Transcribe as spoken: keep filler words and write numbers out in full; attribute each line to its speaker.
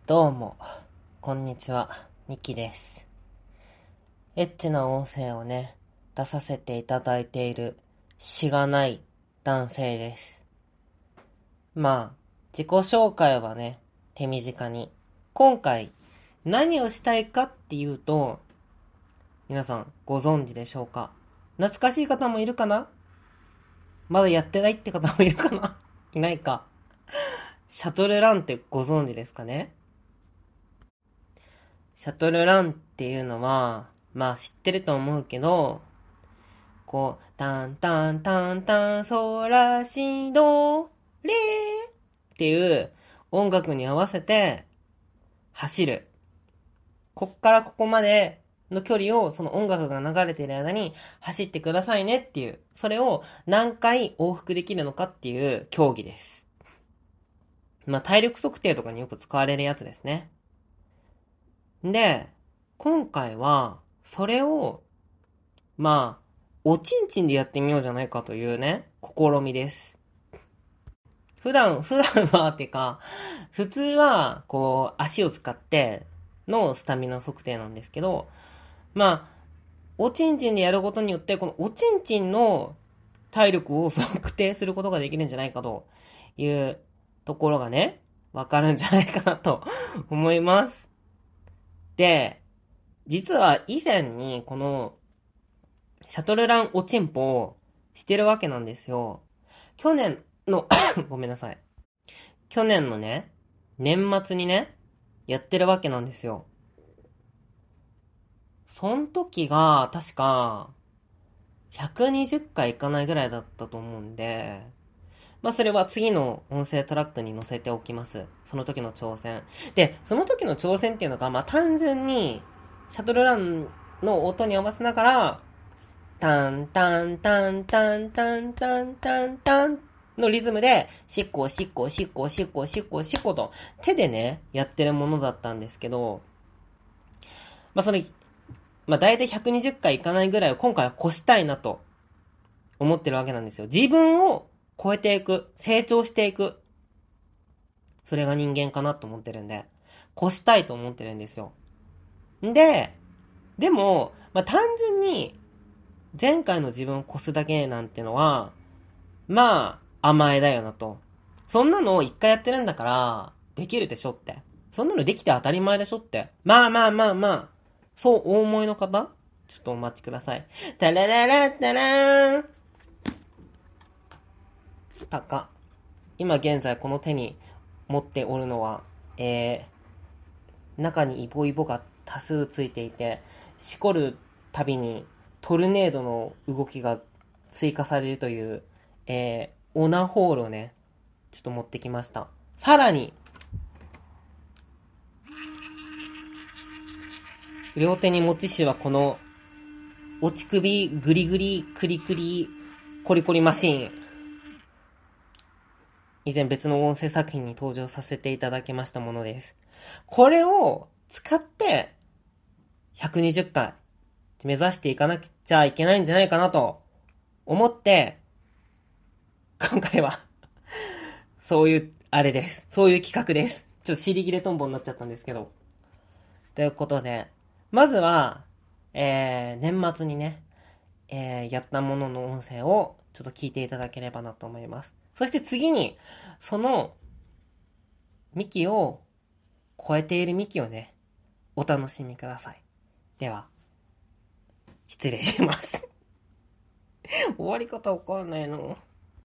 Speaker 1: どうも、こんにちは、ミキです。エッチな音声をね、出させていただいている、しがない男性です。まあ、自己紹介はね、手短に。今回、何をしたいかっていうと、皆さんご存知でしょうか？懐かしい方もいるかな？まだやってないって方もいるかな？いないか。シャトルランってご存知ですかね？シャトルランっていうのは、まあ知ってると思うけど、こう、タンタンタンタンソラシドレーっていう音楽に合わせて走る。こっからここまでの距離をその音楽が流れている間に走ってくださいねっていう、それを何回往復できるのかっていう競技です。まあ体力測定とかによく使われるやつですね。で、今回は、それを、まあ、おちんちんでやってみようじゃないかというね、試みです。普段、普段は、てか、普通は、こう、足を使ってのスタミナ測定なんですけど、まあ、おちんちんでやることによって、このおちんちんの体力を測定することができるんじゃないかというところがね、わかるんじゃないかなと思います。で、実は以前にこのシャトルランおちんぽをしてるわけなんですよ。去年のごめんなさい。去年のね、年末にね、やってるわけなんですよ。そん時が確かひゃくにじゅっかいいかないぐらいだったと思うんで、まあそれは次の音声トラックに載せておきます。その時の挑戦。で、その時の挑戦っていうのが、まあ単純に、シャトルランの音に合わせながら、タンタンタンタンタンタンタンタンのリズムで、しっこしっこしっこしっこしっこしっこと手でね、やってるものだったんですけど、まあそれ、まあ大体ひゃくにじゅっかいいかないぐらいを今回は越したいなと思ってるわけなんですよ。自分を超えていく、成長していく。それが人間かなと思ってるんで、越したいと思ってるんですよ。んで、でも、まあ単純に、前回の自分を越すだけなんてのは、まあ、甘えだよなと。そんなの一回やってるんだから、できるでしょって。そんなのできて当たり前でしょって。まあまあまあまあ、そうお思いの方ちょっとお待ちください。タラララッタラーンパカ。今現在この手に持っておるのは、えー、中にイボイボが多数ついていて、しこるたびにトルネードの動きが追加されるという、えー、オナホールをね、ちょっと持ってきました。さらに、両手に持ちしはこの、落ち首グリグリクリクリコリコリマシーン。以前別の音声作品に登場させていただきましたものです。これを使ってひゃくにじゅっかい目指していかなくちゃいけないんじゃないかなと思って、今回はそういうあれです。そういう企画です。ちょっと尻切れトンボになっちゃったんですけど。ということで、まずは、えー、年末にね、えー、やったものの音声をちょっと聞いていただければなと思います。そして次に、その、ミキを超えているミキをね、お楽しみください。では、失礼します。終わり方わかんないの。